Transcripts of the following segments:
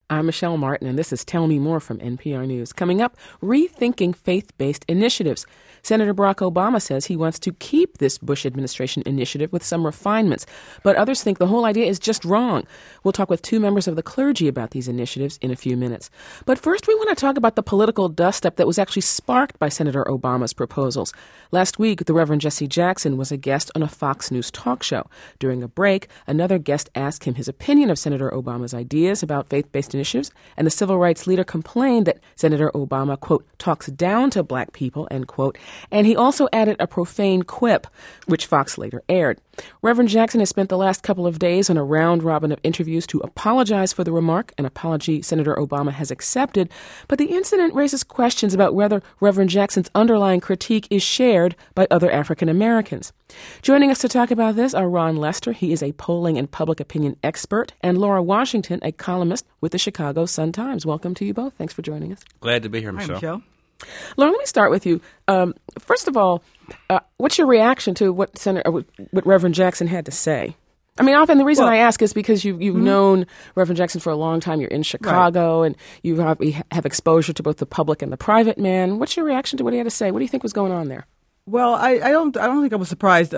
I'm Michelle Martin, and this is Tell Me More from NPR News. Coming up, rethinking faith-based initiatives. Senator Barack Obama says he wants to keep this Bush administration initiative with some refinements, but others think the whole idea is just wrong. We'll talk with two members of the clergy about these initiatives in a few minutes. But first, we want to talk about the political dust-up that was actually sparked by Senator Obama's proposals. Last week, the Reverend Jesse Jackson was a guest on a Fox News talk show. During a break, another guest asked him his opinion of Senator Obama's ideas about faith-based initiatives, and the civil rights leader complained that Senator Obama, quote, talks down to black people, end quote, and he also added a profane quip, which Fox later aired. Reverend Jackson has spent the last couple of days on a round-robin of interviews to apologize for the remark, an apology Senator Obama has accepted, but the incident raises questions about whether Reverend Jackson's underlying critique is shared by other African Americans. Joining us to talk about this are Ron Lester, he is a polling and public opinion expert, and Laura Washington, a columnist with the Chicago Sun-Times. Welcome to you both. Thanks for joining us. Glad to be here, Michelle. Hi, Michelle. Laura, let me start with you. First of all, what's your reaction to what Reverend Jackson had to say? I mean, often the reason I ask is because you've known Reverend Jackson for a long time. You're in Chicago, and you have exposure to both the public and the private man. What's your reaction to what he had to say? What do you think was going on there? Well, I don't think I was surprised.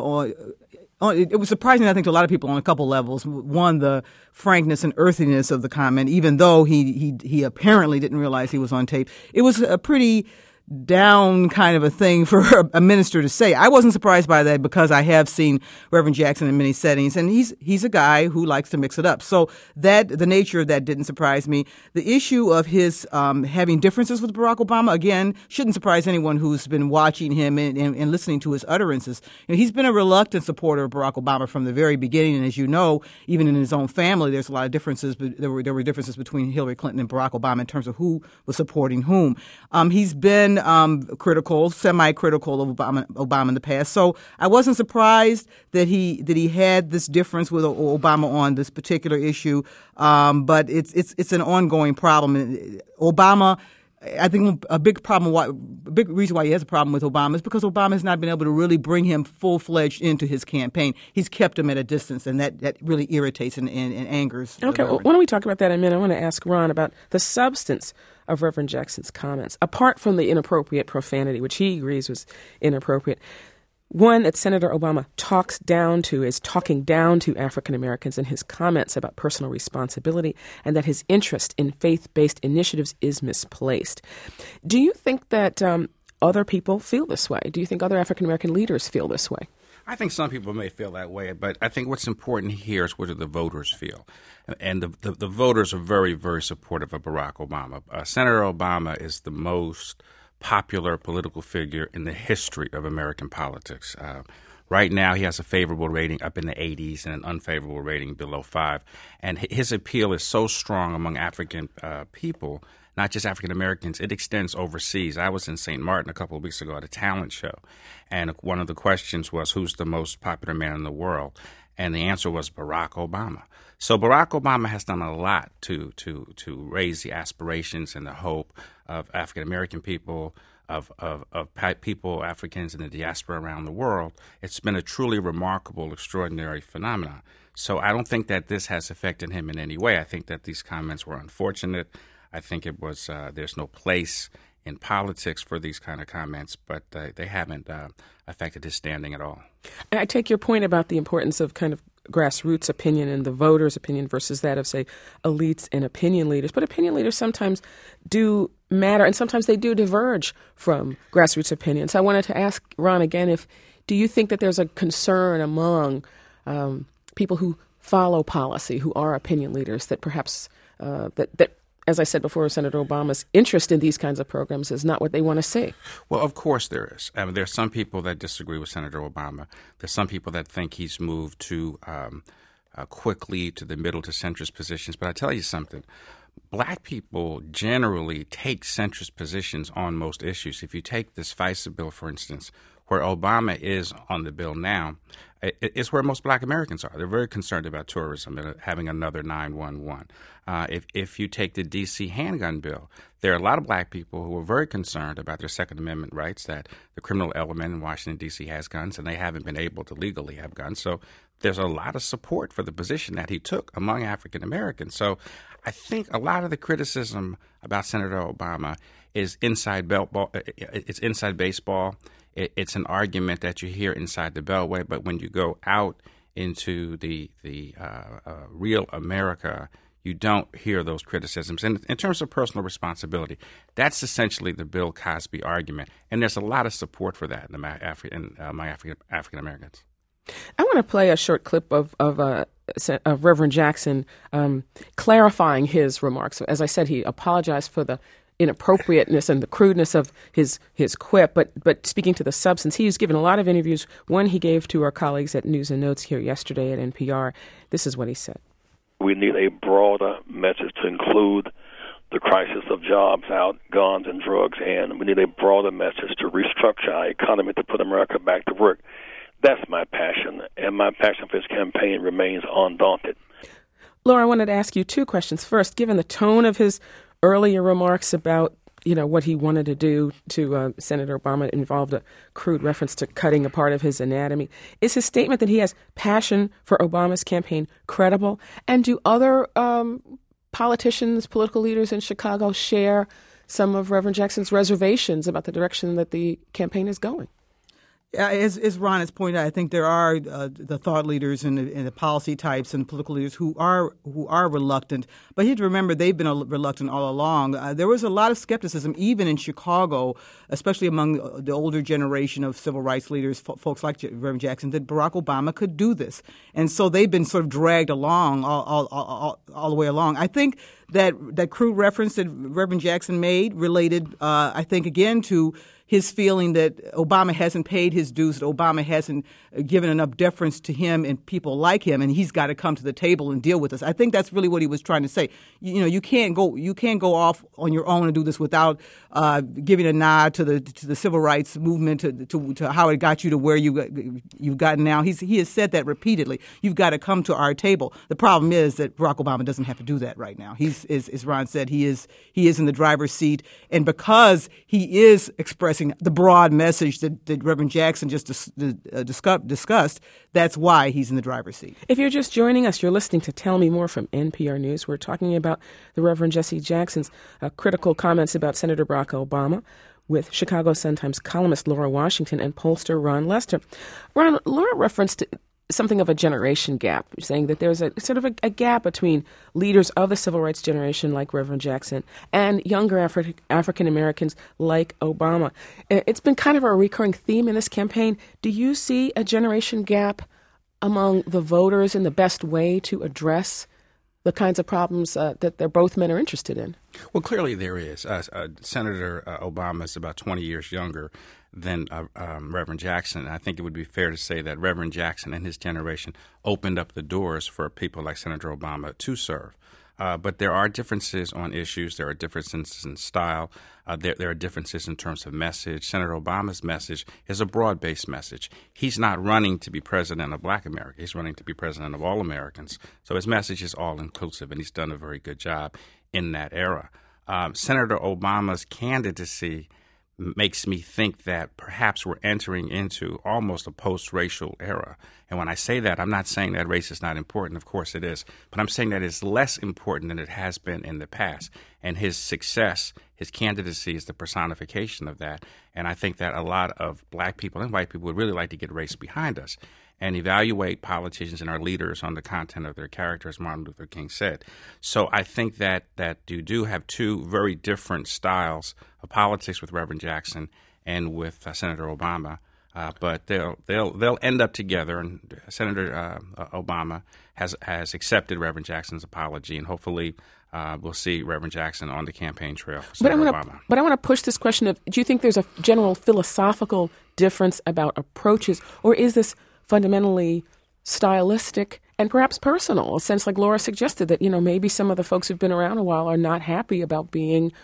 It was surprising, I think, to a lot of people on a couple levels. One, the frankness and earthiness of the comment, even though he apparently didn't realize he was on tape. It was a pretty down kind of a thing for a minister to say. I wasn't surprised by that because I have seen Reverend Jackson in many settings, and he's a guy who likes to mix it up. So that the nature of that didn't surprise me. The issue of his having differences with Barack Obama, again, shouldn't surprise anyone who's been watching him and listening to his utterances. You know, he's been a reluctant supporter of Barack Obama from the very beginning, and as you know, even in his own family, there's a lot of differences. But there were differences between Hillary Clinton and Barack Obama in terms of who was supporting whom. He's been semi-critical of Obama in the past. So I wasn't surprised that he had this difference with Obama on this particular issue. But it's an ongoing problem. Obama, I think a big reason why he has a problem with Obama is because Obama has not been able to really bring him full-fledged into his campaign. He's kept him at a distance, and that really irritates and angers. Okay, well, why don't we talk about that in a minute? I want to ask Ron about the substance of Reverend Jackson's comments, apart from the inappropriate profanity, which he agrees was inappropriate. One that Senator Obama is talking down to African Americans in his comments about personal responsibility, and that his interest in faith-based initiatives is misplaced. Do you think that other people feel this way? Do you think other African American leaders feel this way? I think some people may feel that way, but I think what's important here is what do the voters feel. And the voters are very, very supportive of Barack Obama. Senator Obama is the most popular political figure in the history of American politics. Right now, he has a favorable rating up in the 80s and an unfavorable rating below 5. And his appeal is so strong among African people, not just African Americans. It extends overseas. I was in St. Martin a couple of weeks ago at a talent show, and one of the questions was, who's the most popular man in the world? And the answer was Barack Obama. So Barack Obama has done a lot to raise the aspirations and the hope of African American people, of people, Africans in the diaspora around the world. It's been a truly remarkable, extraordinary phenomenon. So I don't think that this has affected him in any way. I think that these comments were unfortunate. I think it was there's no place in politics for these kind of comments, but they haven't affected his standing at all. I take your point about the importance of kind of grassroots opinion and the voters' opinion versus that of, say, elites and opinion leaders. But opinion leaders sometimes do matter, and sometimes they do diverge from grassroots opinions. So I wanted to ask Ron again, do you think that there's a concern among people who follow policy, who are opinion leaders, that perhaps that as I said before, Senator Obama's interest in these kinds of programs is not what they want to see? Well, of course there is. There are some people that disagree with Senator Obama. There's some people that think he's moved too quickly to the middle to centrist positions. But I tell you something. Black people generally take centrist positions on most issues. If you take this FISA bill, for instance, Where Obama is on the bill now, it's where most Black Americans are. They're very concerned about tourism and having another 911. If you take the D.C. handgun bill, there are a lot of Black people who are very concerned about their Second Amendment rights, that the criminal element in Washington, D.C. has guns, and they haven't been able to legally have guns. So there's a lot of support for the position that he took among African Americans. So I think a lot of the criticism about Senator Obama is inside baseball. It's an argument that you hear inside the Beltway, but when you go out into the real America, you don't hear those criticisms. And in terms of personal responsibility, that's essentially the Bill Cosby argument, and there's a lot of support for that among African Americans. I want to play a short clip of Reverend Jackson clarifying his remarks. As I said, he apologized for the inappropriateness and the crudeness of his quip, but speaking to the substance, he's given a lot of interviews. One he gave to our colleagues at News and Notes here yesterday at NPR. This is what he said. We need a broader message to include the crisis of jobs out, guns, and drugs, and we need a broader message to restructure our economy to put America back to work. That's my passion, and my passion for this campaign remains undaunted. Laura, I wanted to ask you two questions. First, given the tone of his earlier remarks about what he wanted to do to Senator Obama involved a crude reference to cutting a part of his anatomy. Is his statement that he has passion for Obama's campaign credible? And do other politicians, political leaders in Chicago share some of Reverend Jackson's reservations about the direction that the campaign is going? As Ron has pointed out, I think there are the thought leaders and the policy types and political leaders who are reluctant. But you have to remember they've been reluctant all along. There was a lot of skepticism, even in Chicago, especially among the older generation of civil rights leaders, folks like Reverend Jackson, that Barack Obama could do this. And so they've been sort of dragged along all the way along. I think that crude reference that Reverend Jackson made related, I think, again, to his feeling that Obama hasn't paid his dues, that Obama hasn't given enough deference to him and people like him, and he's got to come to the table and deal with us. I think that's really what he was trying to say. You can't go off on your own and do this without giving a nod to the civil rights movement, to how it got you to where you've gotten now. He has said that repeatedly. You've got to come to our table. The problem is that Barack Obama doesn't have to do that right now. He's, as Ron said, he is in the driver's seat, and because he is expressing the broad message that Reverend Jackson just discussed, that's why he's in the driver's seat. If you're just joining us, you're listening to Tell Me More from NPR News. We're talking about the Reverend Jesse Jackson's critical comments about Senator Barack Obama with Chicago Sun-Times columnist Laura Washington and pollster Ron Lester. Ron, Laura referenced something of a generation gap, saying that there's a sort of a gap between leaders of the civil rights generation like Reverend Jackson and younger African Americans like Obama. It's been kind of a recurring theme in this campaign. Do you see a generation gap among the voters and the best way to address the kinds of problems that both men are interested in? Well, clearly there is. Senator Obama is about 20 years younger than Reverend Jackson. I think it would be fair to say that Reverend Jackson and his generation opened up the doors for people like Senator Obama to serve. But there are differences on issues. There are differences in style. There are differences in terms of message. Senator Obama's message is a broad-based message. He's not running to be president of Black America. He's running to be president of all Americans. So his message is all-inclusive, and he's done a very good job in that era. Senator Obama's candidacy makes me think that perhaps we're entering into almost a post-racial era. And when I say that, I'm not saying that race is not important. Of course it is. But I'm saying that it's less important than it has been in the past. And his success, his candidacy is the personification of that. And I think that a lot of Black people and white people would really like to get race behind us and evaluate politicians and our leaders on the content of their character, as Martin Luther King said. So I think that you do have two very different styles of politics with Reverend Jackson and with Senator Obama, but they'll end up together. And Senator Obama has accepted Reverend Jackson's apology, and hopefully we'll see Reverend Jackson on the campaign trail for Senator Obama. But I want to push this question of: do you think there's a general philosophical difference about approaches, or is this fundamentally stylistic and perhaps personal, a sense like Laura suggested that, maybe some of the folks who've been around a while are not happy about being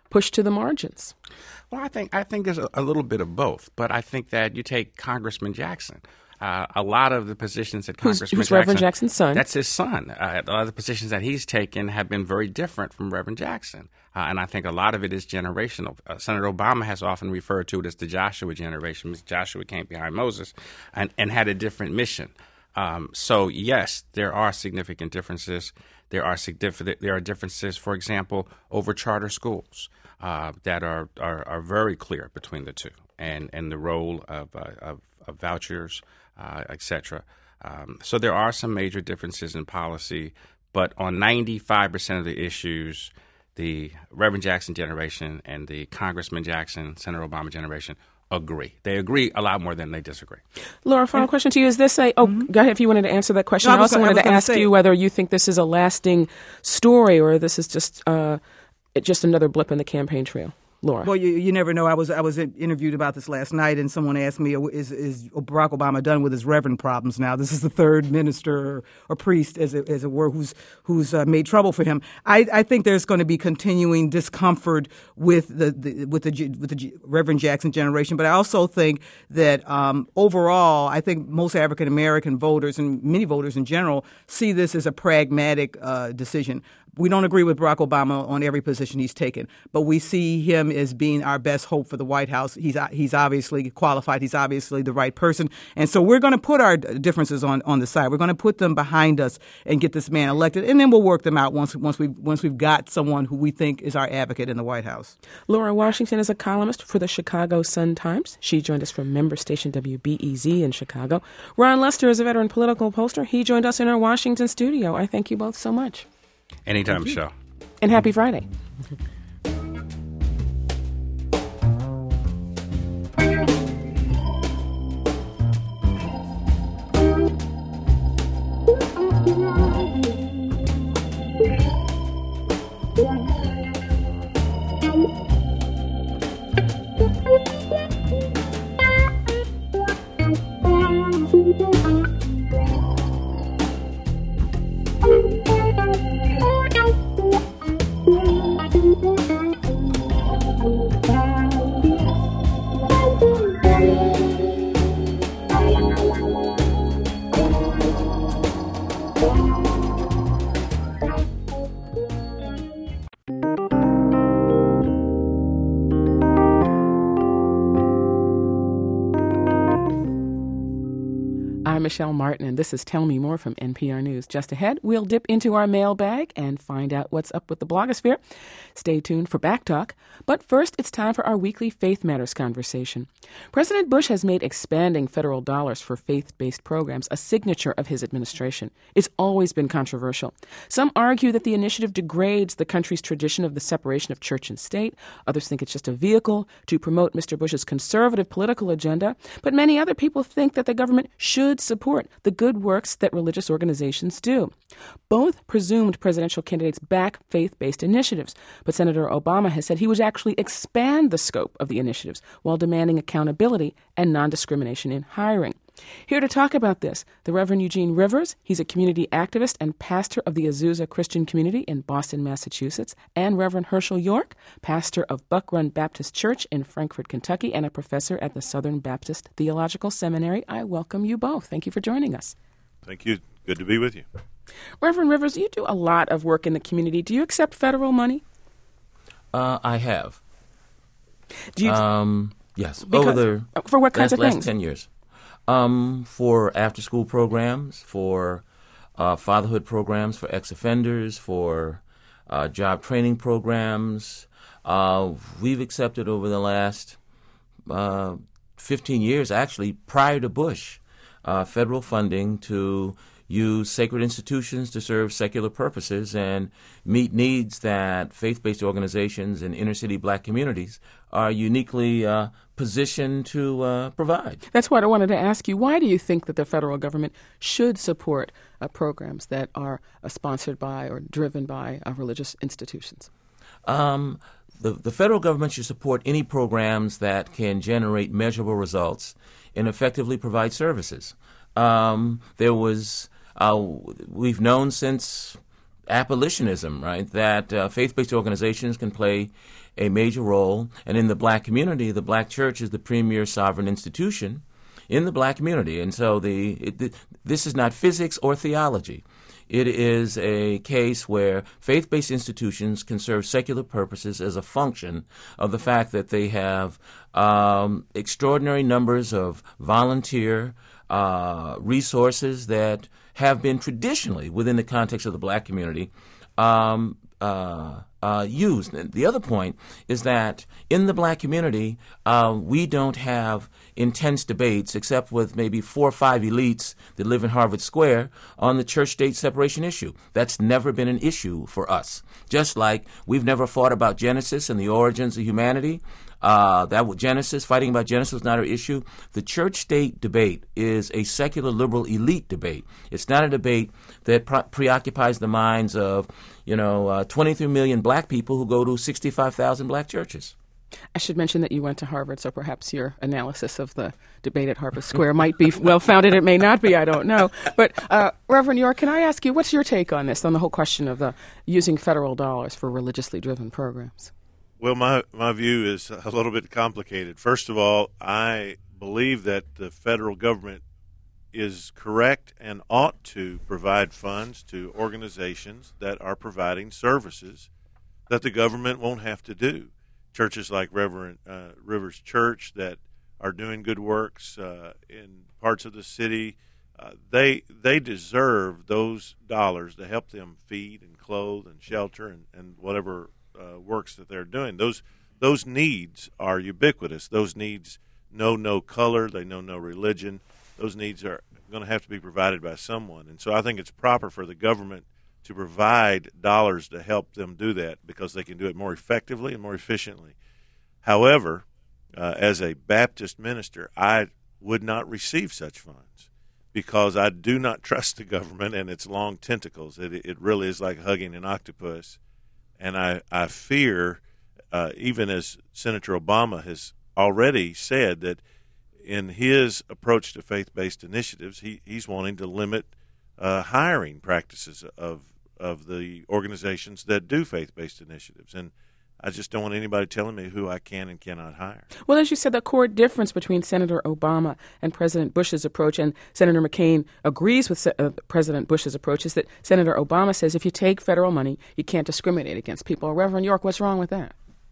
pushed to the margins? Well, I think there's a little bit of both, but I think that you take Congressman Jackson. A lot of the positions that Congressman who's Reverend Jackson's son. That's his son. A lot of the positions that he's taken have been very different from Reverend Jackson. And I think a lot of it is generational. Senator Obama has often referred to it as the Joshua generation. Joshua came behind Moses and had a different mission. So, yes, there are significant differences. There are differences, for example, over charter schools that are very clear between the two, and the role of vouchers, et cetera. So there are some major differences in policy, but on 95% of the issues, the Reverend Jackson generation and the Congressman Jackson, Senator Obama generation agree. They agree a lot more than they disagree. Laura, final question to you. Is this go ahead if you wanted to answer that question. No, I also wanted to ask you whether you think this is a lasting story or this is just another blip in the campaign trail. Laura. Well, you never know. I was interviewed about this last night, and someone asked me, "Is Barack Obama done with his reverend problems now? This is the third minister or priest, as it were, who's made trouble for him." I think there's going to be continuing discomfort with the Reverend Jackson generation, but I also think that overall, I think most African American voters and many voters in general see this as a pragmatic decision. We don't agree with Barack Obama on every position he's taken, but we see him as being our best hope for the White House. He's obviously qualified. He's obviously the right person. And so we're going to put our differences on the side. We're going to put them behind us and get this man elected, and then we'll work them out once we've got someone who we think is our advocate in the White House. Laura Washington is a columnist for the Chicago Sun-Times. She joined us from member station WBEZ in Chicago. Ron Lester is a veteran political pollster. He joined us in our Washington studio. I thank you both so much. Anytime, Michelle. And happy Friday. I'm Michelle Martin, and this is Tell Me More from NPR News. Just ahead, we'll dip into our mailbag and find out what's up with the blogosphere. Stay tuned for Back Talk. But first, it's time for our weekly Faith Matters conversation. President Bush has made expanding federal dollars for faith-based programs a signature of his administration. It's always been controversial. Some argue that the initiative degrades the country's tradition of the separation of church and state. Others think it's just a vehicle to promote Mr. Bush's conservative political agenda. But many other people think that the government should support the good works that religious organizations do. Both presumed presidential candidates back faith-based initiatives, but Senator Obama has said he would actually expand the scope of the initiatives while demanding accountability and non-discrimination in hiring. Here to talk about this, the Reverend Eugene Rivers. He's a community activist and pastor of the Azusa Christian Community in Boston, Massachusetts, and Reverend Herschel York, pastor of Buck Run Baptist Church in Frankfort, Kentucky, and a professor at the Southern Baptist Theological Seminary. I welcome you both. Thank you for joining us. Thank you. Good to be with you. Reverend Rivers, you do a lot of work in the community. Do you accept federal money? I have. Do you? Yes. For what kinds of things? Last 10 years. For after-school programs, for fatherhood programs, for ex-offenders, for job training programs. We've accepted over the last 15 years, actually, prior to Bush, federal funding to use sacred institutions to serve secular purposes and meet needs that faith-based organizations in inner-city black communities are uniquely positioned to provide. That's what I wanted to ask you. Why do you think that the federal government should support programs that are sponsored by or driven by religious institutions? The federal government should support any programs that can generate measurable results and effectively provide services. We've known since abolitionism, right? That faith-based organizations can play a major role, and in the black community, the black church is the premier sovereign institution in the black community. And so this is not physics or theology. It is a case where faith-based institutions can serve secular purposes as a function of the fact that they have extraordinary numbers of volunteer resources that have been traditionally, within the context of the black community, used. And the other point is that in the black community, we don't have intense debates, except with maybe 4 or 5 elites that live in Harvard Square, on the church-state separation issue. That's never been an issue for us. Just like we've never fought about Genesis and the origins of humanity. Fighting about Genesis was not our issue. The church-state debate is a secular liberal elite debate. It's not a debate that preoccupies the minds of, 23 million black people who go to 65,000 black churches. I should mention that you went to Harvard, so perhaps your analysis of the debate at Harvard Square might be well-founded. It may not be, I don't know. But Reverend York, can I ask you, what's your take on this, on the whole question of using federal dollars for religiously driven programs? Well, my view is a little bit complicated. First of all, I believe that the federal government is correct and ought to provide funds to organizations that are providing services that the government won't have to do. Churches like Reverend Rivers Church that are doing good works in parts of the city, they deserve those dollars to help them feed and clothe and shelter and whatever works that they're doing. Those needs are ubiquitous. Those needs know no color. They know no religion. Those needs are going to have to be provided by someone. And so I think it's proper for the government to provide dollars to help them do that because they can do it more effectively and more efficiently. However, as a Baptist minister, I would not receive such funds because I do not trust the government and its long tentacles. It really is like hugging an octopus. And I fear, even as Senator Obama has already said, that in his approach to faith-based initiatives, he's wanting to limit hiring practices of the organizations that do faith-based initiatives. And I just don't want anybody telling me who I can and cannot hire. Well, as you said, the core difference between Senator Obama and President Bush's approach, and Senator McCain agrees with President Bush's approach, is that Senator Obama says if you take federal money, you can't discriminate against people. Reverend York, what's wrong with that?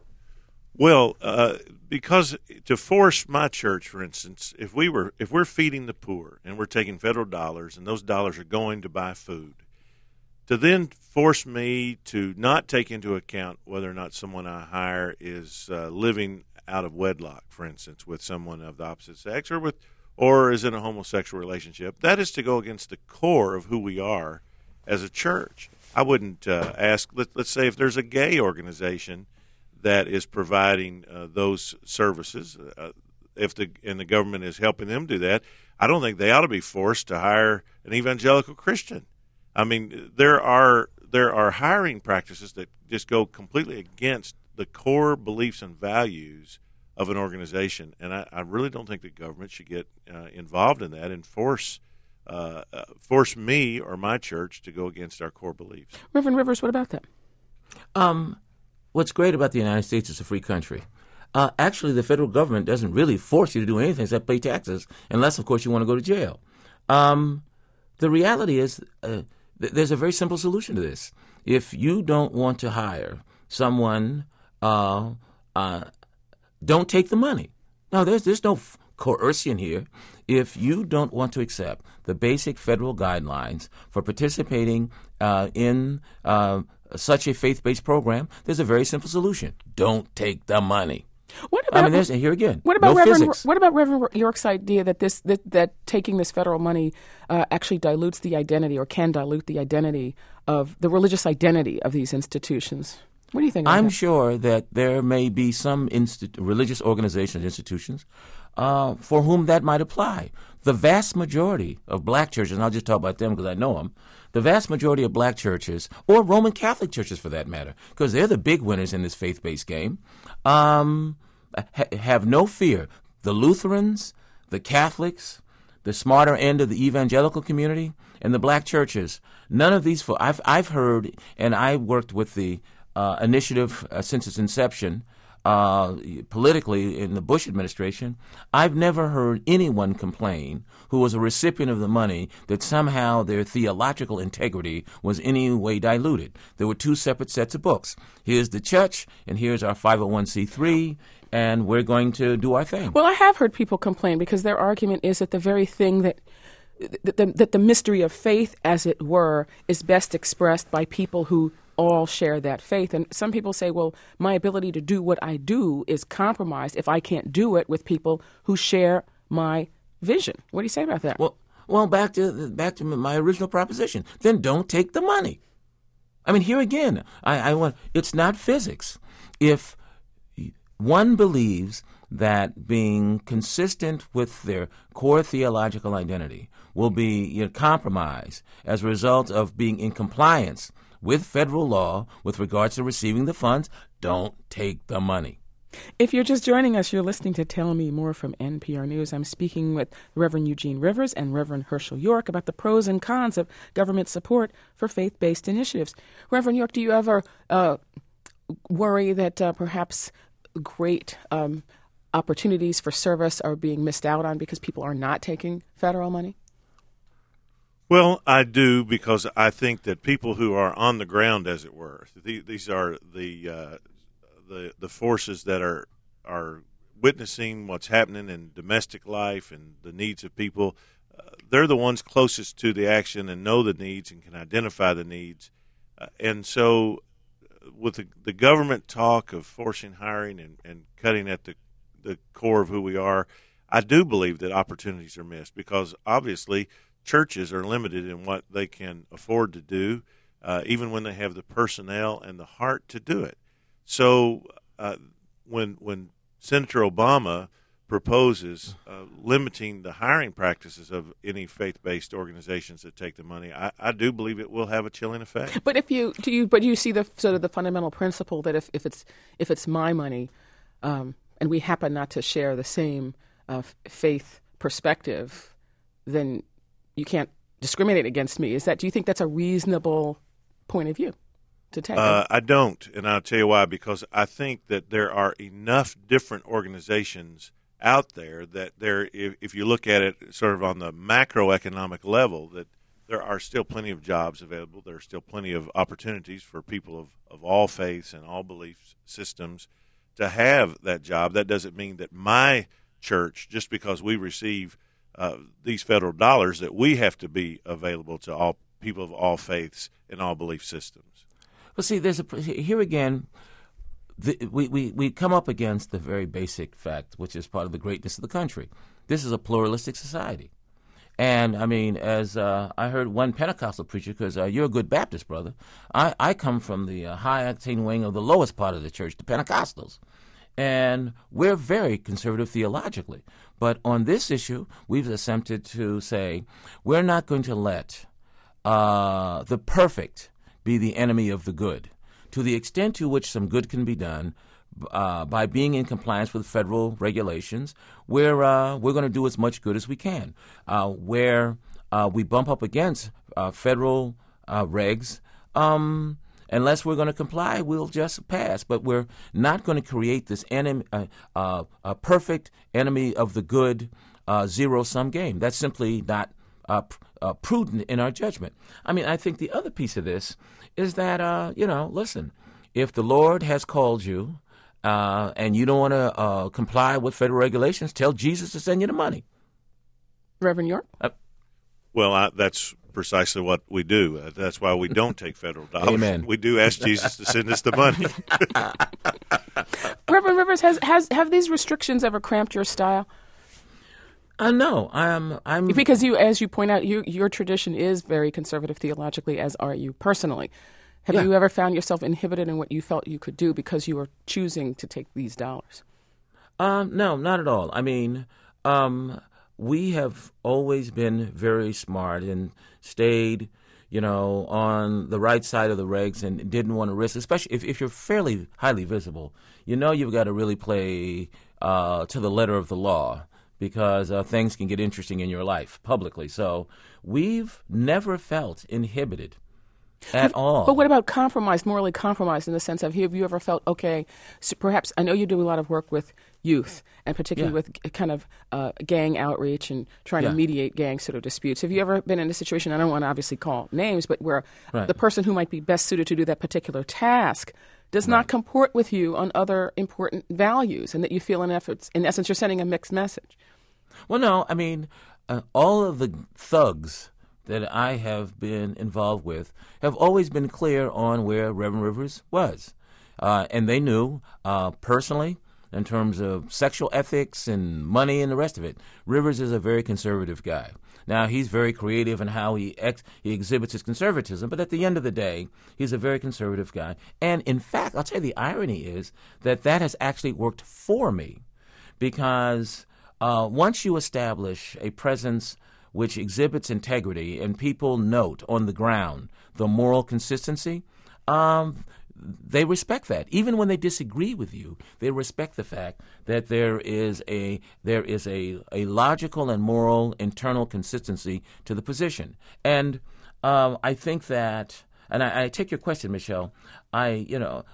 Well, because to force my church, for instance, if we're feeding the poor and we're taking federal dollars and those dollars are going to buy food, to then force me to not take into account whether or not someone I hire is living out of wedlock, for instance, with someone of the opposite sex or is in a homosexual relationship, that is to go against the core of who we are as a church. I wouldn't ask, let's say if there's a gay organization that is providing those services, if the government is helping them do that, I don't think they ought to be forced to hire an evangelical Christian. I mean, there are hiring practices that just go completely against the core beliefs and values of an organization, and I really don't think the government should get involved in that and force me or my church to go against our core beliefs. Reverend Rivers, what about that? What's great about the United States is a free country. Actually, the federal government doesn't really force you to do anything except pay taxes, unless, of course, you want to go to jail. The reality is there's a very simple solution to this. If you don't want to hire someone, don't take the money. No, there's no coercion here. If you don't want to accept the basic federal guidelines for participating in such a faith-based program, there's a very simple solution. Don't take the money. What about, here again. What about no Reverend? physics. What about Reverend York's idea that that taking this federal money actually dilutes the identity, or can dilute the identity of the religious identity of these institutions? What do you think? I'm sure that there may be some religious organizations, institutions, for whom that might apply. The vast majority of black churches, and I'll just talk about them because I know them, the vast majority of black churches, or Roman Catholic churches for that matter, because they're the big winners in this faith-based game, have no fear. The Lutherans, the Catholics, the smarter end of the evangelical community, and the black churches. None of these. I've heard, and I worked with the initiative since its inception. Politically in the Bush administration, I've never heard anyone complain who was a recipient of the money that somehow their theological integrity was any way diluted. There were two separate sets of books. Here's the church, and here's our 501c3, and we're going to do our thing. Well, I have heard people complain because their argument is that the very thing that the mystery of faith, as it were, is best expressed by people who all share that faith. And some people say, well, my ability to do what I do is compromised if I can't do it with people who share my vision. What do you say about that? Well, back to my original proposition. Then don't take the money. I mean, here again, it's not physics. If one believes that being consistent with their core theological identity will be compromised as a result of being in compliance with federal law with regards to receiving the funds, don't take the money. If you're just joining us, you're listening to Tell Me More from NPR News. I'm speaking with Reverend Eugene Rivers and Reverend Herschel York about the pros and cons of government support for faith-based initiatives. Reverend York, do you ever worry that perhaps great opportunities for service are being missed out on because people are not taking federal money? Well, I do, because I think that people who are on the ground, as it were, these are the forces that are witnessing what's happening in domestic life and the needs of people. They're the ones closest to the action and know the needs and can identify the needs. And so with the government talk of forcing hiring and cutting at the core of who we are, I do believe that opportunities are missed, because obviously churches are limited in what they can afford to do, even when they have the personnel and the heart to do it. So when Senator Obama proposes limiting the hiring practices of any faith-based organizations that take the money, I do believe it will have a chilling effect. But do you see the sort of the fundamental principle that if it's my money, and we happen not to share the same faith perspective, then you can't discriminate against me. Do you think that's a reasonable point of view to take? I don't, and I'll tell you why. Because I think that there are enough different organizations out there that if you look at it sort of on the macroeconomic level, that there are still plenty of jobs available. There are still plenty of opportunities for people of all faiths and all belief systems to have that job. That doesn't mean that my church, just because we receive these federal dollars, that we have to be available to all people of all faiths and all belief systems. Well, see, here again, we come up against the very basic fact, which is part of the greatness of the country. This is a pluralistic society. And, I mean, as I heard one Pentecostal preacher, because you're a good Baptist, brother, I come from the high-octane wing of the lowest part of the church, the Pentecostals. And we're very conservative theologically. But on this issue, we've attempted to say we're not going to let the perfect be the enemy of the good. To the extent to which some good can be done by being in compliance with federal regulations, we're going to do as much good as we can. Where we bump up against federal regs, unless we're going to comply, we'll just pass. But we're not going to create this a perfect enemy of the good zero-sum game. That's simply not prudent in our judgment. I mean, I think the other piece of this is that, listen, if the Lord has called you and you don't want to comply with federal regulations, tell Jesus to send you the money. Reverend York? Well, that's precisely what we do. That's why we don't take federal dollars. Amen. We do ask Jesus to send us the money. Reverend Rivers, have these restrictions ever cramped your style? No, I'm because as you point out, your tradition is very conservative theologically, as are you personally. Have you ever found yourself inhibited in what you felt you could do because you were choosing to take these dollars? No, not at all. I mean, we have always been very smart and stayed, on the right side of the regs and didn't want to risk, especially if you're fairly highly visible. You've got to really play to the letter of the law, because things can get interesting in your life publicly. So we've never felt inhibited at all. But what about compromise, morally compromised, in the sense of, have you ever felt, okay, so perhaps, I know you do a lot of work with youth, and particularly with kind of gang outreach and trying to mediate gang sort of disputes. Have you ever been in a situation, I don't want to obviously call names, but where the person who might be best suited to do that particular task does not comport with you on other important values, and that you feel in essence you're sending a mixed message? Well, no, I mean, all of the thugs that I have been involved with have always been clear on where Reverend Rivers was. And they knew personally, in terms of sexual ethics and money and the rest of it, Rivers is a very conservative guy. Now, he's very creative in how he exhibits his conservatism, but at the end of the day, he's a very conservative guy. And in fact, I'll tell you, the irony is that has actually worked for me, because once you establish a presence which exhibits integrity and people note on the ground the moral consistency, they respect that. Even when they disagree with you, they respect the fact that there is a logical and moral internal consistency to the position. And I think that, and I take your question, Michelle. We run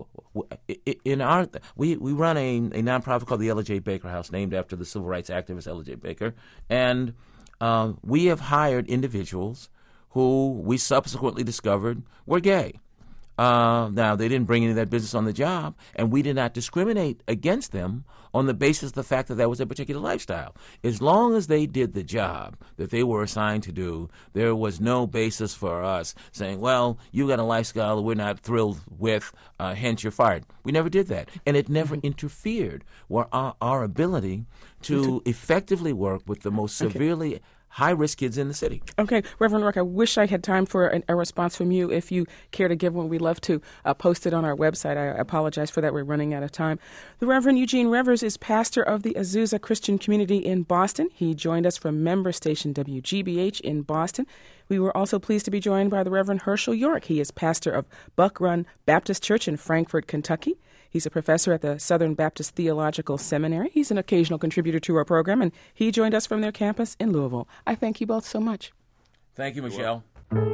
a nonprofit called the Ella J. Baker House, named after the civil rights activist Ella J. Baker, and we have hired individuals who we subsequently discovered were gay. Now, they didn't bring any of that business on the job, and we did not discriminate against them on the basis of the fact that was a particular lifestyle. As long as they did the job that they were assigned to do, there was no basis for us saying, well, you got a lifestyle that we're not thrilled with, hence you're fired. We never did that, and it never interfered with our ability to effectively work with the most severely high-risk kids in the city. Okay, Reverend Rourke, I wish I had time for a response from you. If you care to give one, we'd love to post it on our website. I apologize for that. We're running out of time. The Reverend Eugene Rivers is pastor of the Azusa Christian Community in Boston. He joined us from member station WGBH in Boston. We were also pleased to be joined by the Reverend Herschel York. He is pastor of Buck Run Baptist Church in Frankfort, Kentucky. He's a professor at the Southern Baptist Theological Seminary. He's an occasional contributor to our program, and he joined us from their campus in Louisville. I thank you both so much. Thank you, Michelle.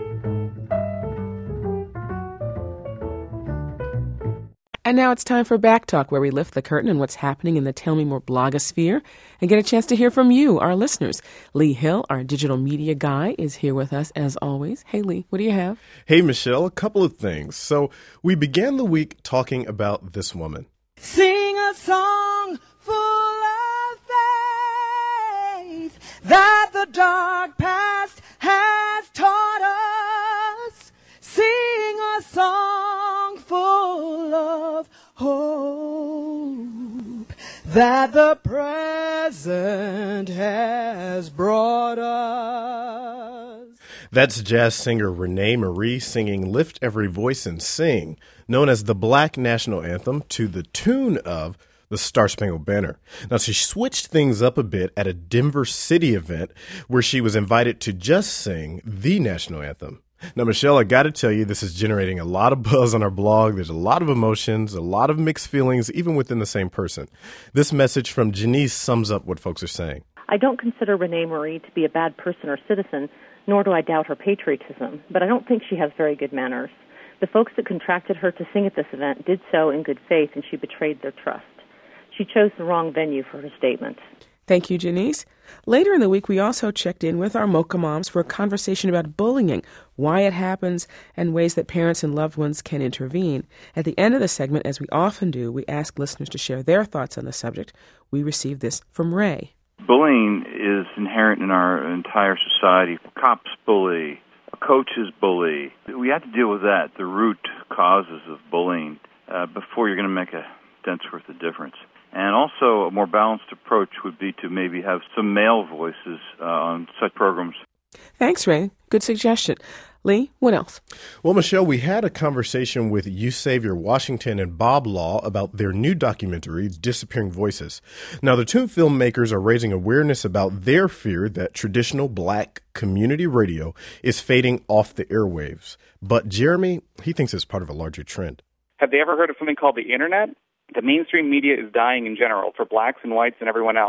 And now it's time for Back Talk, where we lift the curtain on what's happening in the Tell Me More blogosphere and get a chance to hear from you, our listeners. Lee Hill, our digital media guy, is here with us as always. Hey, Lee, what do you have? Hey, Michelle, a couple of things. So we began the week talking about this woman. Sing a song full of faith that the dark past has taught us. Sing a song full of hope that the present has brought us. That's jazz singer Renee Marie singing Lift Every Voice and Sing, known as the Black National Anthem, to the tune of the Star-Spangled Banner. Now, she switched things up a bit at a Denver City event where she was invited to just sing the national anthem. Now, Michelle, I got to tell you, this is generating a lot of buzz on our blog. There's a lot of emotions, a lot of mixed feelings, even within the same person. This message from Janice sums up what folks are saying. I don't consider Renee Marie to be a bad person or citizen, nor do I doubt her patriotism, but I don't think she has very good manners. The folks that contracted her to sing at this event did so in good faith, and she betrayed their trust. She chose the wrong venue for her statement. Thank you, Janice. Later in the week, we also checked in with our Mocha moms for a conversation about bullying, why it happens, and ways that parents and loved ones can intervene. At the end of the segment, as we often do, we ask listeners to share their thoughts on the subject. We received this from Ray. Bullying is inherent in our entire society. Cops bully, coaches bully. We have to deal with that, the root causes of bullying, before you're going to make a dent's worth of difference. And also, a more balanced approach would be to maybe have some male voices on such programs. Thanks, Ray. Good suggestion. Lee, what else? Well, Michelle, we had a conversation with You Savior Washington and Bob Law about their new documentary, Disappearing Voices. Now, the two filmmakers are raising awareness about their fear that traditional black community radio is fading off the airwaves. But Jeremy, he thinks it's part of a larger trend. Have they ever heard of something called the Internet? The mainstream media is dying in general for blacks and whites and everyone else.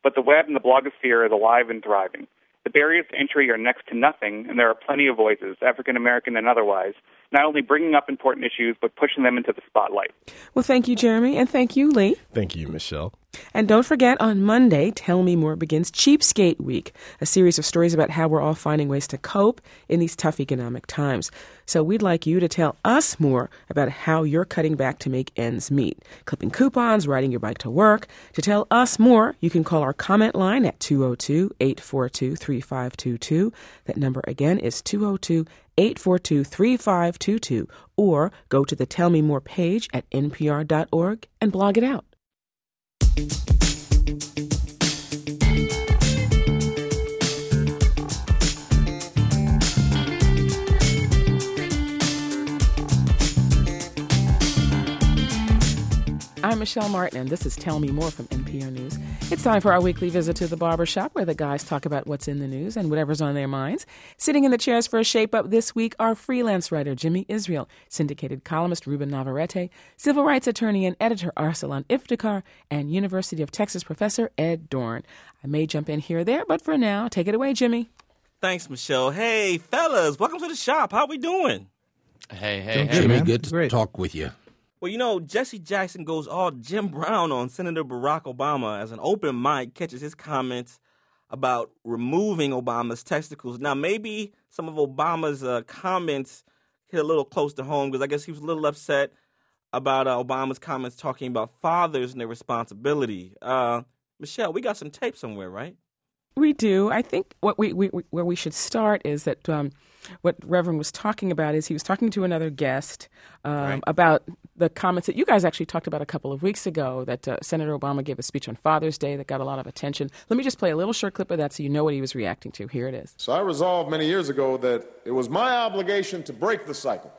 but the web and the blogosphere is alive and thriving. The barriers to entry are next to nothing, and there are plenty of voices, African American and otherwise, not only bringing up important issues, but pushing them into the spotlight. Well, thank you, Jeremy, and thank you, Lee. Thank you, Michelle. And don't forget, on Monday, Tell Me More begins Cheapskate Week, a series of stories about how we're all finding ways to cope in these tough economic times. So we'd like you to tell us more about how you're cutting back to make ends meet. Clipping coupons, riding your bike to work. To tell us more, you can call our comment line at 202-842-3522. That number again is 202-842-3522. Or go to the Tell Me More page at npr.org and blog it out. I'm Michelle Martin, and this is Tell Me More from NPR News. It's time for our weekly visit to the barber shop, where the guys talk about what's in the news and whatever's on their minds. Sitting in the chairs for a shape-up this week are freelance writer Jimmy Israel, syndicated columnist Ruben Navarrete, civil rights attorney and editor Arsalan Iftikhar, and University of Texas professor Ed Dorn. I may jump in here or there, but for now, take it away, Jimmy. Thanks, Michelle. Hey, fellas, welcome to the shop. How we doing? Hey, Jimmy, good to talk with you. Well, you know, Jesse Jackson goes all Jim Brown on Senator Barack Obama as an open mic catches his comments about removing Obama's testicles. Now, maybe some of Obama's comments hit a little close to home because I guess he was a little upset about Obama's comments talking about fathers and their responsibility. Michelle, we got some tape somewhere, right? We do. I think where we should start is that what Reverend was talking about is he was talking to another guest about the comments that you guys actually talked about a couple of weeks ago, that Senator Obama gave a speech on Father's Day that got a lot of attention. Let me just play a little short clip of that so you know what he was reacting to. Here it is. So I resolved many years ago that it was my obligation to break the cycle.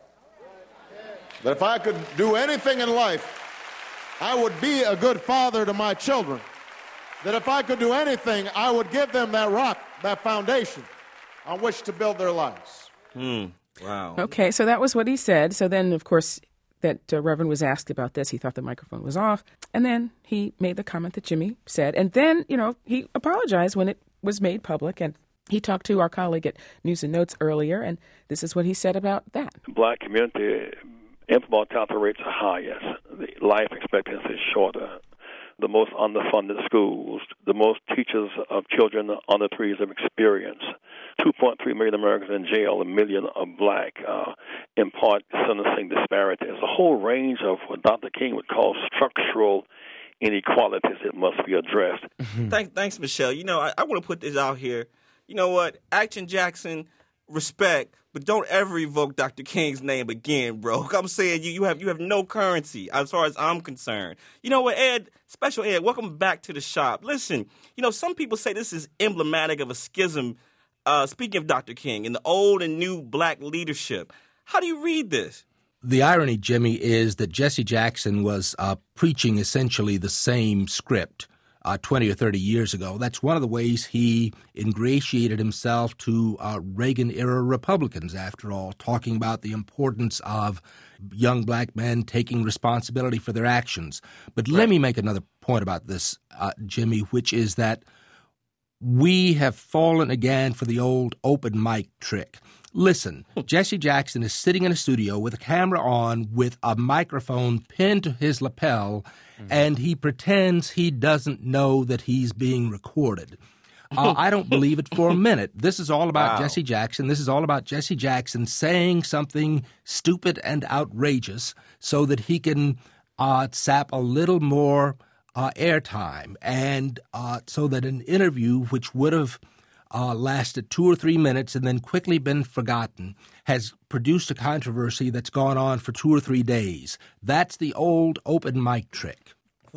That if I could do anything in life, I would be a good father to my children. That if I could do anything, I would give them that rock, that foundation on which to build their lives. Wow. Okay, so that was what he said. So then, of course, that Reverend was asked about this. He thought the microphone was off. And then he made the comment that Jimmy said. And then, you know, he apologized when it was made public. And he talked to our colleague at News and Notes earlier, and this is what he said about that. The black community, infant mortality rates are high, yes. The life expectancy is shorter. The most underfunded schools, the most teachers of children under 3 years of experience. 2.3 million Americans in jail, 1 million are black, in part sentencing disparities. A whole range of what Dr. King would call structural inequalities that must be addressed. Thanks, Michelle. You know, I want to put this out here. You know what? Action Jackson, respect, but don't ever evoke Dr. King's name again, bro. I'm saying you have no currency as far as I'm concerned. You know what, Ed, Special Ed, welcome back to the shop. Listen, you know, some people say this is emblematic of a schism, speaking of Dr. King, in the old and new black leadership. How do you read this? The irony, Jimmy, is that Jesse Jackson was preaching essentially the same script 20 or 30 years ago. That's one of the ways he ingratiated himself to Reagan-era Republicans, after all, talking about the importance of young black men taking responsibility for their actions. But let me make another point about this, Jimmy, which is that we have fallen again for the old open mic trick. Listen, Jesse Jackson is sitting in a studio with a camera on, with a microphone pinned to his lapel, and he pretends he doesn't know that he's being recorded. I don't believe it for a minute. This is all about Jesse Jackson. This is all about Jesse Jackson saying something stupid and outrageous so that he can sap a little more airtime, and so that an interview which would have lasted 2 or 3 minutes and then quickly been forgotten has produced a controversy that's gone on for 2 or 3 days. That's the old open mic trick.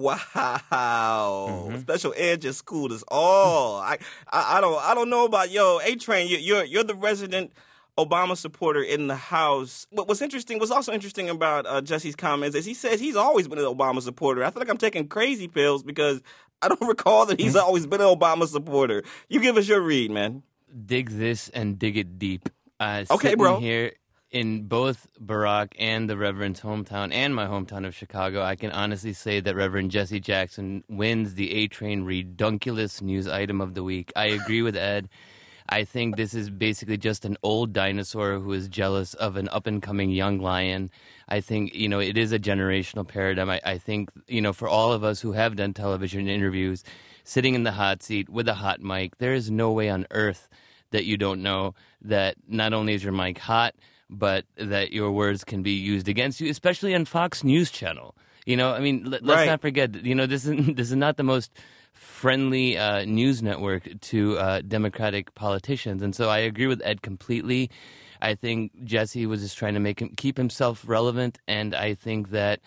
Wow. Special Ed just schooled us all. I don't know about A-Train, you're the resident Obama supporter in the House. What's also interesting about Jesse's comments is he says he's always been an Obama supporter. I feel like I'm taking crazy pills because I don't recall that he's always been an Obama supporter. You give us your read, man. Dig this and dig it deep. Okay, bro. Here in both Barack and the Reverend's hometown and my hometown of Chicago, I can honestly say that Reverend Jesse Jackson wins the A-Train Redunculous news item of the week. I agree with Ed. I think this is basically just an old dinosaur who is jealous of an up-and-coming young lion. I think, it is a generational paradigm. I think, for all of us who have done television interviews, sitting in the hot seat with a hot mic, there is no way on earth that you don't know that not only is your mic hot, but that your words can be used against you, especially on Fox News Channel. Let's not forget, this is not the most friendly news network to Democratic politicians. And so I agree with Ed completely. I think Jesse was just trying to keep himself relevant, and I think that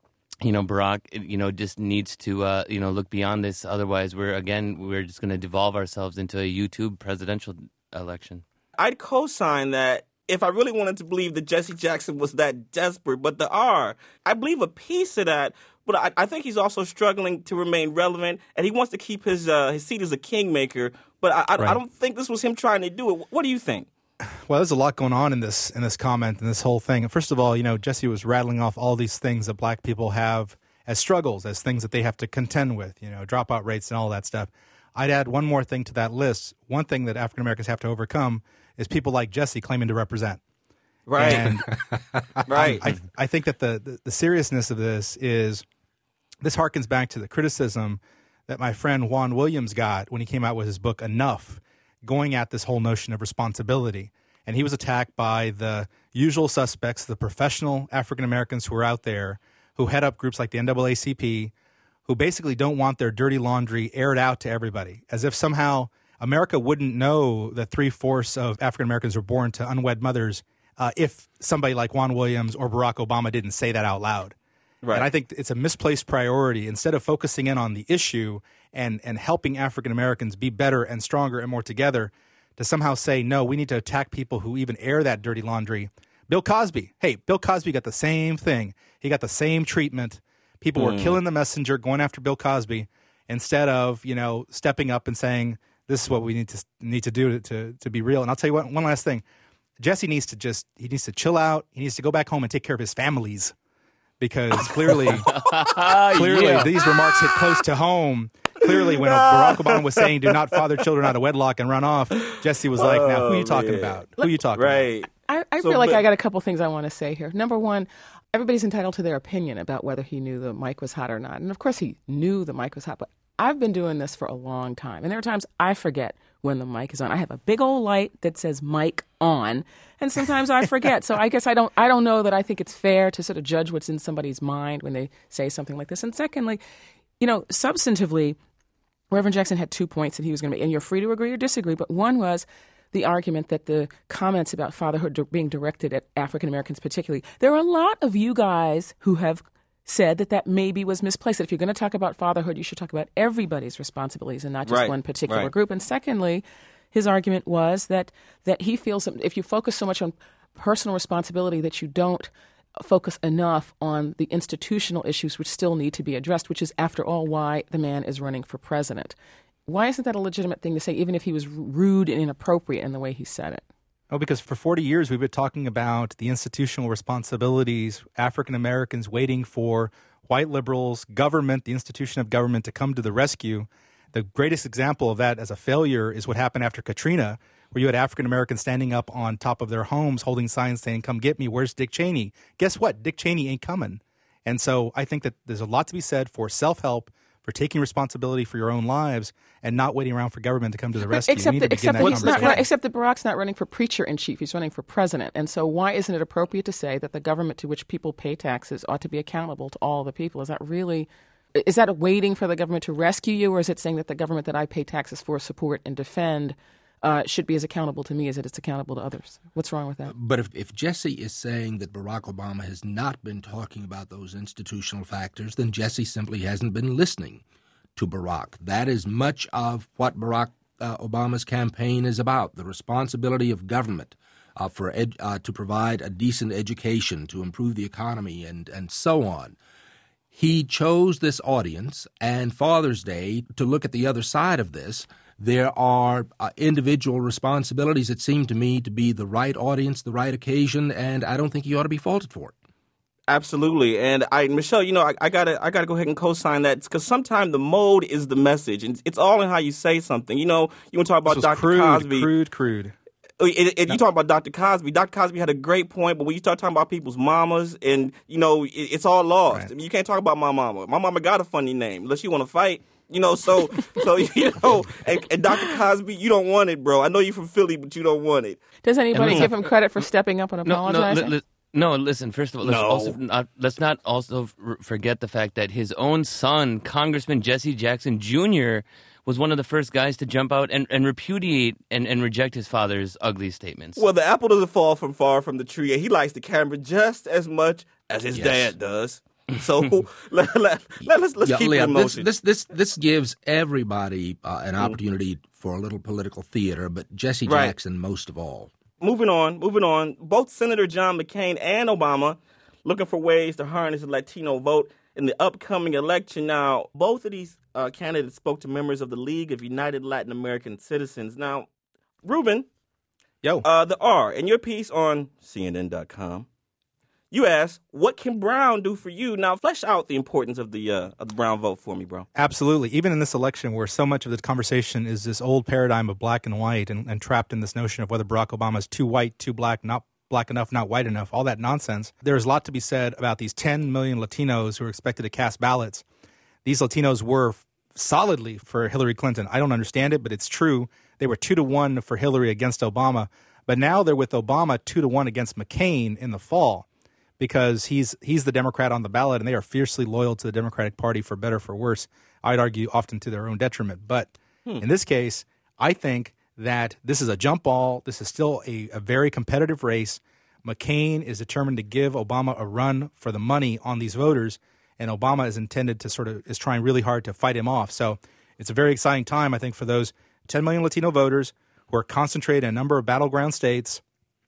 Barack, just needs to, look beyond this. Otherwise, we're just going to devolve ourselves into a YouTube presidential election. I'd co-sign that if I really wanted to believe that Jesse Jackson was that desperate. But I believe a piece of that. But I think he's also struggling to remain relevant, and he wants to keep his seat as a kingmaker. But I don't think this was him trying to do it. What do you think? Well, there's a lot going on in this comment and this whole thing. First of all, Jesse was rattling off all these things that black people have as struggles, as things that they have to contend with, dropout rates and all that stuff. I'd add one more thing to that list. One thing that African Americans have to overcome is people like Jesse claiming to represent. Right. And right. I think that the seriousness of this harkens back to the criticism that my friend Juan Williams got when he came out with his book Enough, going at this whole notion of responsibility. And he was attacked by the usual suspects, the professional African Americans who are out there, who head up groups like the NAACP, who basically don't want their dirty laundry aired out to everybody, as if somehow America wouldn't know that 3/4 of African Americans were born to unwed mothers if somebody like Juan Williams or Barack Obama didn't say that out loud. Right. And I think it's a misplaced priority. Instead of focusing in on the issue and helping African Americans be better and stronger and more together, to somehow say, no, we need to attack people who even air that dirty laundry. Bill Cosby. Hey, Bill Cosby got the same thing. He got the same treatment. People were killing the messenger, going after Bill Cosby, instead of, stepping up and saying, this is what we need to do to be real. And I'll tell you what, one last thing. Jesse needs to chill out. He needs to go back home and take care of his families, because clearly these remarks hit close to home. Clearly, when Barack Obama was saying, do not father children out of wedlock and run off, Jesse was like, now, who are you talking about? Who are you talking about? I feel like I got a couple things I want to say here. Number one, everybody's entitled to their opinion about whether he knew the mic was hot or not. And of course he knew the mic was hot, but I've been doing this for a long time. And there are times I forget when the mic is on. I have a big old light that says mic on, and sometimes I forget. So I guess I don't know that I think it's fair to sort of judge what's in somebody's mind when they say something like this. And secondly, substantively, Reverend Jackson had 2 points that he was going to make, and you're free to agree or disagree, but one was the argument that the comments about fatherhood being directed at African Americans particularly, there are a lot of you guys who have said that maybe was misplaced. That if you're going to talk about fatherhood, you should talk about everybody's responsibilities and not just one particular group. And secondly, his argument was that he feels that if you focus so much on personal responsibility that you don't focus enough on the institutional issues which still need to be addressed, which is, after all, why the man is running for president. Why isn't that a legitimate thing to say, even if he was rude and inappropriate in the way he said it? Oh, because for 40 years we've been talking about the institutional responsibilities, African Americans waiting for white liberals, government, the institution of government to come to the rescue. The greatest example of that as a failure is what happened after Katrina, where you had African Americans standing up on top of their homes holding signs saying, come get me, where's Dick Cheney? Guess what? Dick Cheney ain't coming. And so I think that there's a lot to be said for self-help, for taking responsibility for your own lives and not waiting around for government to come to the rescue. Except that Barack's not running for preacher-in-chief. He's running for president. And so why isn't it appropriate to say that the government to which people pay taxes ought to be accountable to all the people? Is that waiting for the government to rescue you, or is it saying that the government that I pay taxes for, support, and defend should be as accountable to me as it is accountable to others? What's wrong with that? But if Jesse is saying that Barack Obama has not been talking about those institutional factors, then Jesse simply hasn't been listening to Barack. That is much of what Barack Obama's campaign is about, the responsibility of government to provide a decent education, to improve the economy, and so on. He chose this audience and Father's Day to look at the other side of this, There are individual responsibilities that seem to me to be the right audience, the right occasion, and I don't think he ought to be faulted for it. Absolutely, and Michelle, I gotta go ahead and co-sign that because sometimes the mode is the message, and it's all in how you say something. You want to talk about Dr. Cosby. Crude. You talk about Dr. Cosby. Dr. Cosby had a great point, but when you start talking about people's mamas, and it's all lost. Right. I mean, you can't talk about my mama. My mama got a funny name, unless you want to fight. So and Dr. Cosby, you don't want it, bro. I know you're from Philly, but you don't want it. Does anybody give him credit for stepping up and apologizing? No, listen, first of all, let's not also forget the fact that his own son, Congressman Jesse Jackson Jr., was one of the first guys to jump out and repudiate and reject his father's ugly statements. Well, the apple doesn't fall from far from the tree, and he likes the camera just as much as his dad does. So let's keep it emotion. This gives everybody an opportunity for a little political theater, but Jesse Jackson most of all. Moving on. Both Senator John McCain and Obama looking for ways to harness the Latino vote in the upcoming election. Now, both of these candidates spoke to members of the League of United Latin American Citizens. Now, Ruben, the R, in your piece on CNN.com, you asked, what can Brown do for you? Now, flesh out the importance of the Brown vote for me, bro. Absolutely. Even in this election where so much of the conversation is this old paradigm of black and white and trapped in this notion of whether Barack Obama is too white, too black, not black enough, not white enough, all that nonsense. There's a lot to be said about these 10 million Latinos who are expected to cast ballots. These Latinos were solidly for Hillary Clinton. I don't understand it, but it's true. They were 2-1 for Hillary against Obama. But now they're with Obama 2-1 against McCain in the fall, because he's the Democrat on the ballot, and they are fiercely loyal to the Democratic Party for better or for worse. I'd argue often to their own detriment. But in this case, I think that this is a jump ball. This is still a very competitive race. McCain is determined to give Obama a run for the money on these voters, and Obama is trying really hard to fight him off. So it's a very exciting time, I think, for those 10 million Latino voters who are concentrated in a number of battleground states.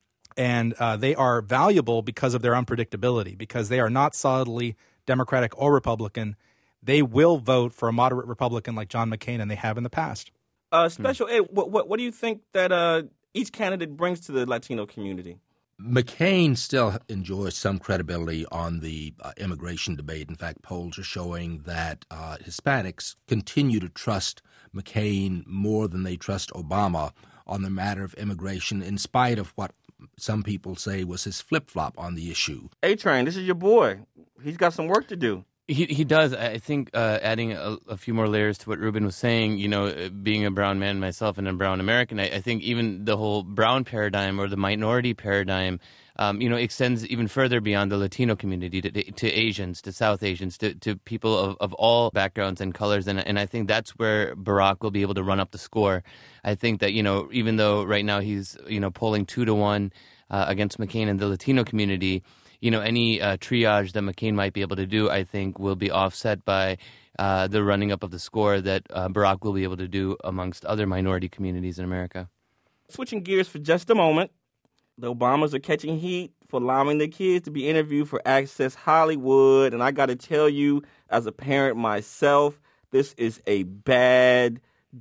And they are valuable because of their unpredictability, because they are not solidly Democratic or Republican. They will vote for a moderate Republican like John McCain, and they have in the past. Special Ed, what do you think that each candidate brings to the Latino community? McCain still enjoys some credibility on the immigration debate. In fact, polls are showing that Hispanics continue to trust McCain more than they trust Obama on the matter of immigration, in spite of what some people say was his flip-flop on the issue. A-Train, this is your boy. He's got some work to do. He does. I think adding a few more layers to what Ruben was saying, being a brown man myself and a brown American, I think even the whole brown paradigm or the minority paradigm, extends even further beyond the Latino community to Asians, to South Asians, to people of all backgrounds and colors. And I think that's where Barack will be able to run up the score. I think that, even though right now he's, polling 2-1 against McCain and the Latino community, any triage that McCain might be able to do, I think, will be offset by the running up of the score that Barack will be able to do amongst other minority communities in America. Switching gears for just a moment, the Obamas are catching heat for allowing their kids to be interviewed for Access Hollywood. And I got to tell you, as a parent myself, this is a bad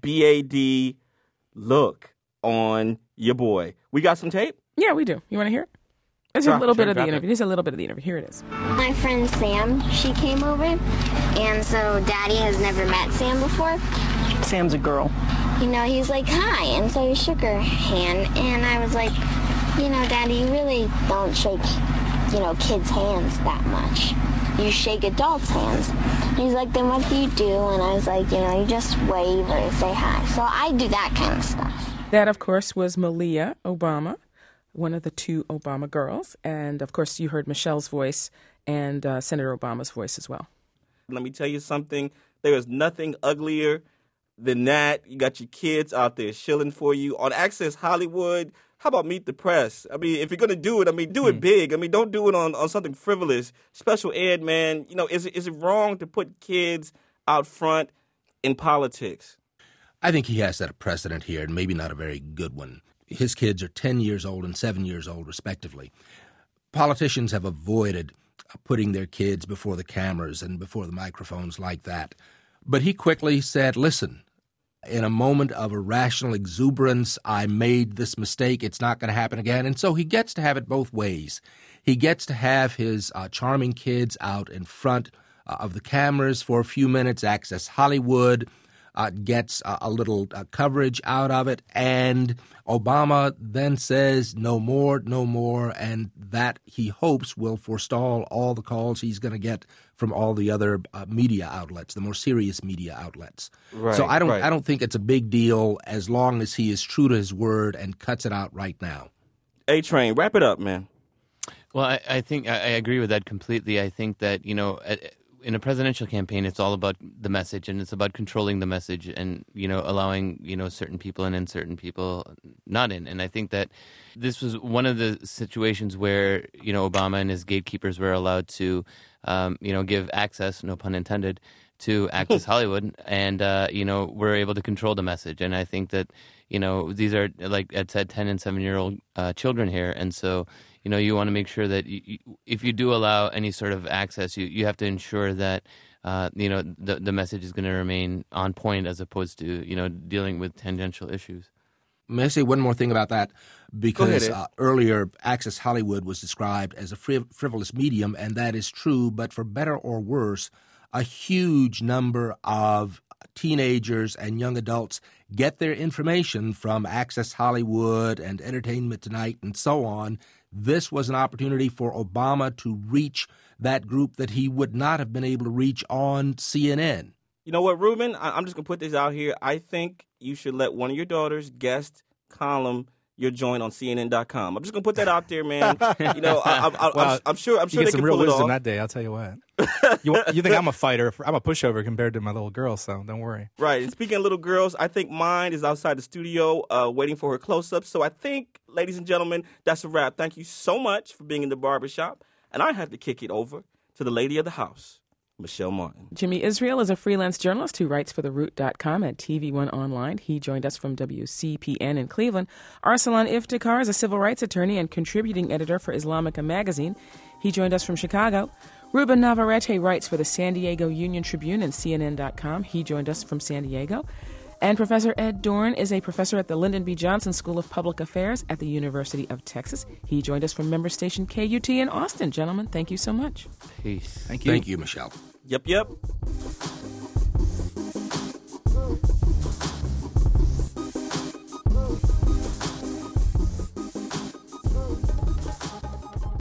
look on your boy. We got some tape? Yeah, we do. You want to hear it? There's a little bit of the interview. Here's a little bit of the interview. Here it is. My friend Sam, she came over, and so Daddy has never met Sam before. Sam's a girl. He's like, hi, and so he shook her hand, and I was like, Daddy, you really don't shake, kids' hands that much. You shake adults' hands. And he's like, then what do you do? And I was like, you just wave or say hi. So I do that kind of stuff. That, of course, was Malia Obama, one of the two Obama girls. And, of course, you heard Michelle's voice and Senator Obama's voice as well. Let me tell you something. There is nothing uglier than that. You got your kids out there shilling for you. On Access Hollywood, how about Meet the Press? I mean, if you're going to do it, do it big. Don't do it on something frivolous. Special Ed, man, is it wrong to put kids out front in politics? I think he has set a precedent here, and maybe not a very good one. His kids are 10 years old and 7 years old, respectively. Politicians have avoided putting their kids before the cameras and before the microphones like that. But he quickly said, listen, in a moment of irrational exuberance, I made this mistake, it's not going to happen again. And so he gets to have it both ways. He gets to have his charming kids out in front of the cameras for a few minutes. Access Hollywood gets a little coverage out of it, and Obama then says no more, and that he hopes will forestall all the calls he's going to get from all the other media outlets, the more serious media outlets. Right, so I don't think it's a big deal as long as he is true to his word and cuts it out right now. A-Train, wrap it up, man. Well, I think I agree with that completely. I think that, in a presidential campaign, it's all about the message, and it's about controlling the message and, allowing, certain people in and certain people not in. And I think that this was one of the situations where, Obama and his gatekeepers were allowed to, give access, no pun intended, to Access Hollywood, and, we're able to control the message. And I think that, these are, like Ed said, 10 and 7-year-old children here. And so, you want to make sure that if you do allow any sort of access, you have to ensure that, the message is going to remain on point as opposed to, dealing with tangential issues. May I say one more thing about that? Because earlier, Access Hollywood was described as a frivolous medium, and that is true, but for better or worse, a huge number of teenagers and young adults get their information from Access Hollywood and Entertainment Tonight and so on. This was an opportunity for Obama to reach that group that he would not have been able to reach on CNN. You know what, Ruben? I'm just going to put this out here. I think you should let one of your daughters guest column your joint on CNN.com. I'm just going to put that out there, man. I'm sure you they get can some real pull it wisdom off. that day, I'll tell you what. You think I'm a fighter? I'm a pushover compared to my little girl, so don't worry. Right. And speaking of little girls, I think mine is outside the studio waiting for her close-up. So I think, ladies and gentlemen, that's a wrap. Thank you so much for being in the barbershop. And I have to kick it over to the lady of the house, Michelle Martin. Jimmy Israel is a freelance journalist who writes for TheRoot.com and TV One Online. He joined us from WCPN in Cleveland. Arsalan Iftikhar is a civil rights attorney and contributing editor for Islamica magazine. He joined us from Chicago. Ruben Navarrete writes for the San Diego Union Tribune and CNN.com. He joined us from San Diego. And Professor Ed Dorn is a professor at the Lyndon B. Johnson School of Public Affairs at the University of Texas. He joined us from member station KUT in Austin. Gentlemen, thank you so much. Peace. Thank you, Michelle. Yep.